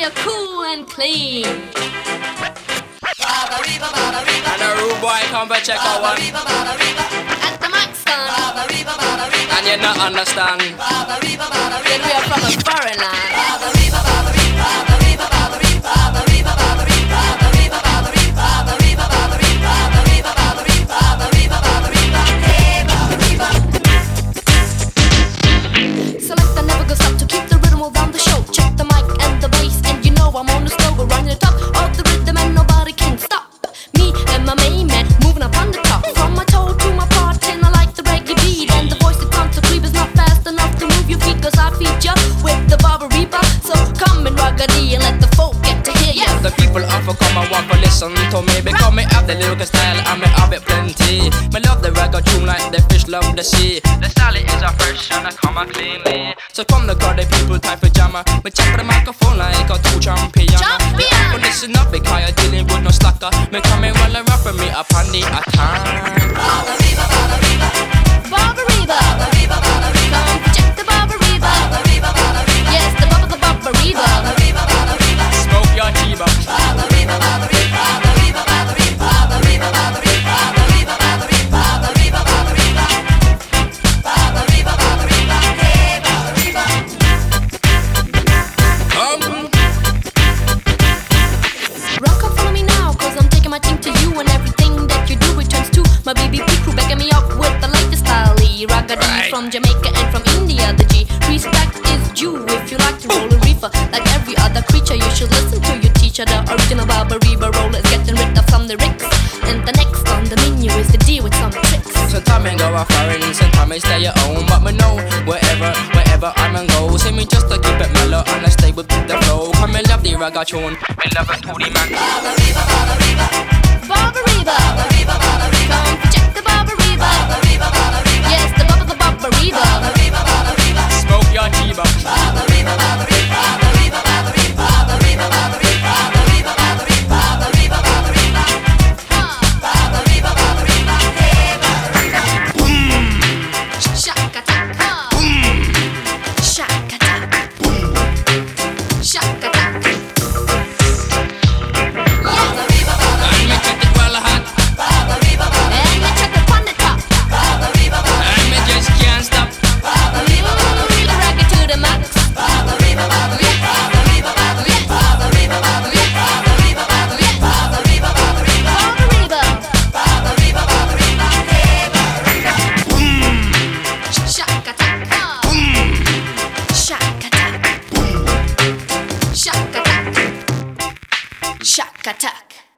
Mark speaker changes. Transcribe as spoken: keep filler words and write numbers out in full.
Speaker 1: you're cool and clean.
Speaker 2: And a rude boy come and check out one.
Speaker 1: At the Maxton.
Speaker 2: And you not understand.
Speaker 1: Then we are from a foreign land. Selector never goes up to keep the rhythm around the show. Check the mic and the bass, and you know I'm on the slow. We're running the top of the rhythm and nobody can stop me and my main man moving up on the top. From my toe to my part, and I like the reggae beat. And the voice that comes to creep is not fast enough to move your feet, cause I feed ya with the Barbariba. So come and ruggedy and let the folk get to hear ya.
Speaker 2: The people often come and want to listen to me, because me have the lyrical style and me have it plenty. Me love the reggae tune like the fish love the sea. The style is a fresh and I come out cleanly. So come the crowd, the people type pajama. Me check the microphone like a two champion.
Speaker 1: Champion!
Speaker 2: But listen up because you're dealing with no slacker. Me coming while I rap me up on the attack.
Speaker 1: Barbariba, come check the Barbariba. Yes, the bubba the Barbariba.
Speaker 2: Smoke your T-Box.
Speaker 1: Rock up, follow me now, cause I'm taking my thing to you. And everything that you do returns to my B B P crew, backing me up with the latest style. Raggedy
Speaker 2: Right.
Speaker 1: from Jamaica and from India, the G. Respect is due if you like to roll a reefer. Like every other creature, you should listen to your teacher. The original Barbariba roller is getting rid of some lyrics. And the next on the menu is to deal with some tricks.
Speaker 2: Sometimes I go a foreign, sometimes I stay at home. But me know wherever, wherever I'm and go. See me just to keep it mellow and I stay with the flow. Come and love the reggae tune, me love it to the max.
Speaker 1: Barbariba, come check the Barbariba. Yes, the bubba the Barbariba.
Speaker 2: Smoke your T-Box.
Speaker 1: Shaka-taka. Shaka-taka. Shaka-taka. Yes.
Speaker 2: And me check it well hot.
Speaker 1: And you check it on the top.
Speaker 2: And me just can't stop.
Speaker 1: Mm, the reggae to the max. Shaka-taka. Shaka-taka. Shaka-taka.